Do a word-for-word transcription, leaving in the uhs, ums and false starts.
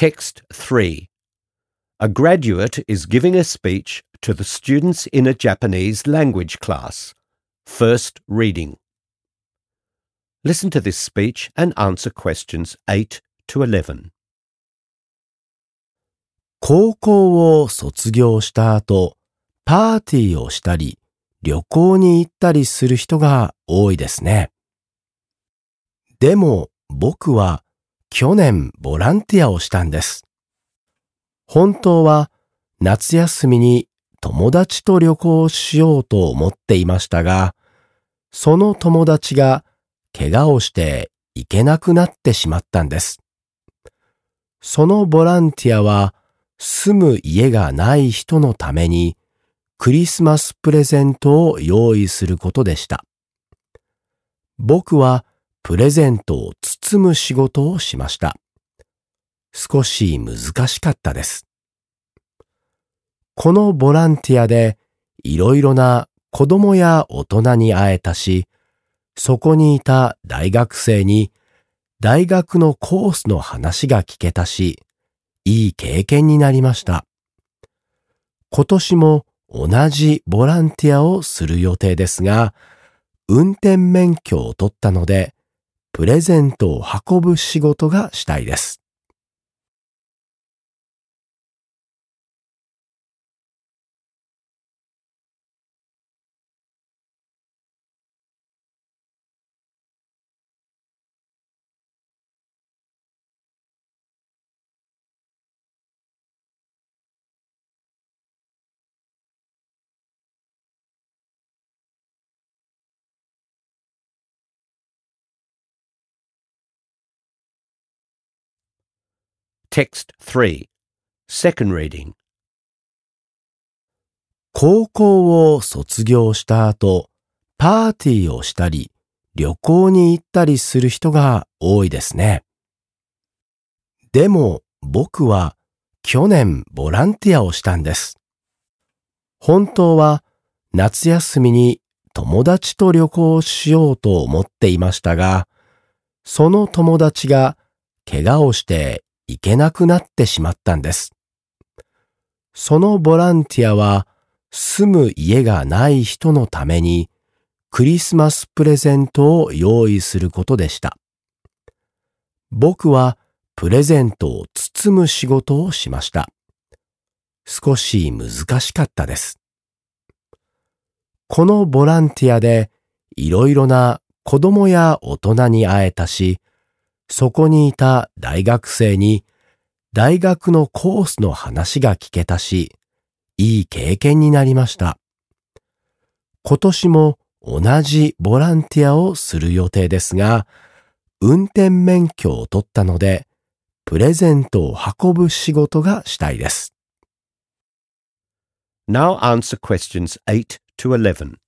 Text three. A graduate is giving a speech to the students in a Japanese language class. First reading. Listen to this speech and answer questions eight to eleven. 高校を卒業した後、パーティーをしたり、旅行に行ったりする人が多いですね。でも僕は去年ボランティアをしたんです。本当は夏休みに友達と旅行しようと思っていましたが、その友達が怪我をして行けなくなってしまったんです。そのボランティアは住む家がない人のためにクリスマスプレゼントを用意することでした。僕はプレゼントを包む仕事をしました。少し難しかったです。このボランティアでいろいろな子供や大人に会えたし、そこにいた大学生に大学のコースの話が聞けたし、いい経験になりました。今年も同じボランティアをする予定ですが、運転免許を取ったので、プレゼントを運ぶ仕事がしたいです。 Text three. Second reading. 高校を卒業した後、パーティーをしたり、旅行に行ったりする人が多いですね。でも僕は去年ボランティアをしたんです。本当は夏休みに友達と旅行しようと思っていましたが、その友達が怪我をして行けなくなってしまったんです。そのボランティアは住む家がない人のためにクリスマスプレゼントを用意することでした。僕はプレゼントを包む仕事をしました。少し難しかったです。このボランティアでいろいろな子供や大人に会えたし、そこにいた大学生に大学のコースの話が聞けたし、いい経験になりました。今年も同じボランティアをする予定ですが、運転免許を取ったので、プレゼントを運ぶ仕事がしたいです。 Now answer questions eight to eleven.